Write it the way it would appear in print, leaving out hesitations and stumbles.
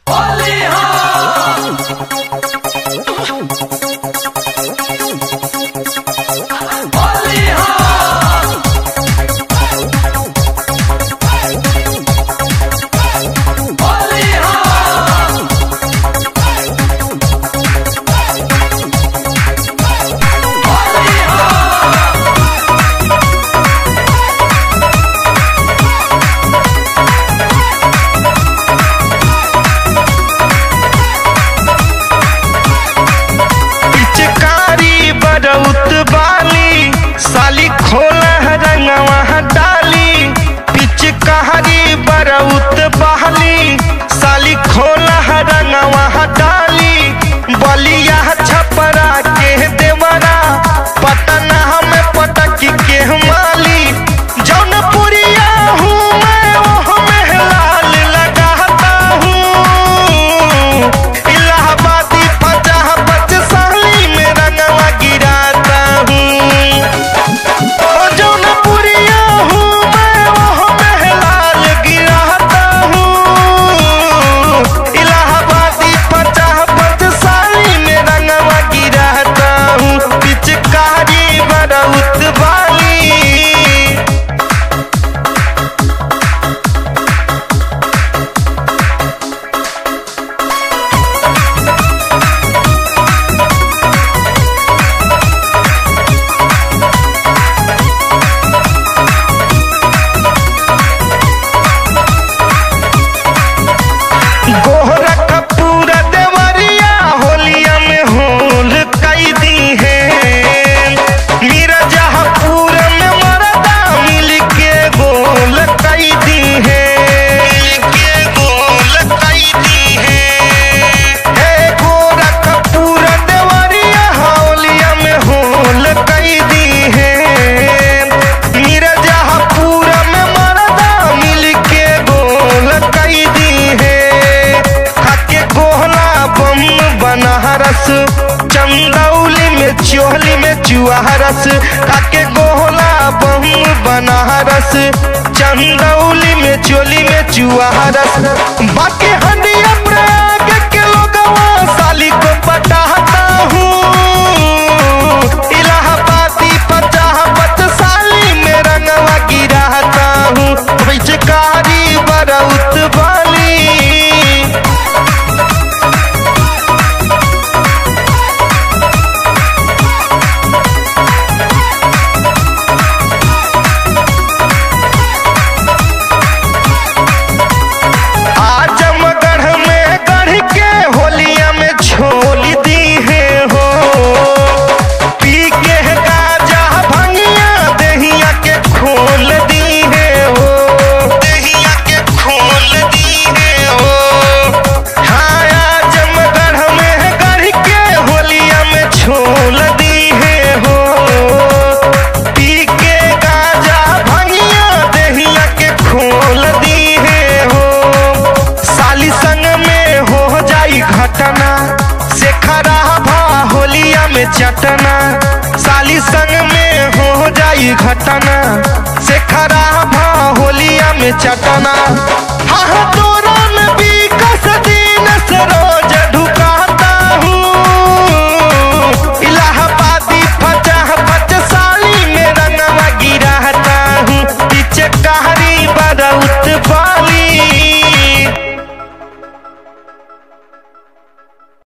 चंदौली में चोहली में चुआरस खाके गोहला बहू बनारस चंदौली में चोली में चुआरस बाकी हंडिया प्रयाग के लोगवा साली को पटाता हूँ इलाहाबादी पचाहत साली में रंगवा गिराता हूँ पिचकारी बरउत वाली चटना साली संग में हो जाई घटना से खराब होलिया में चटना हाँ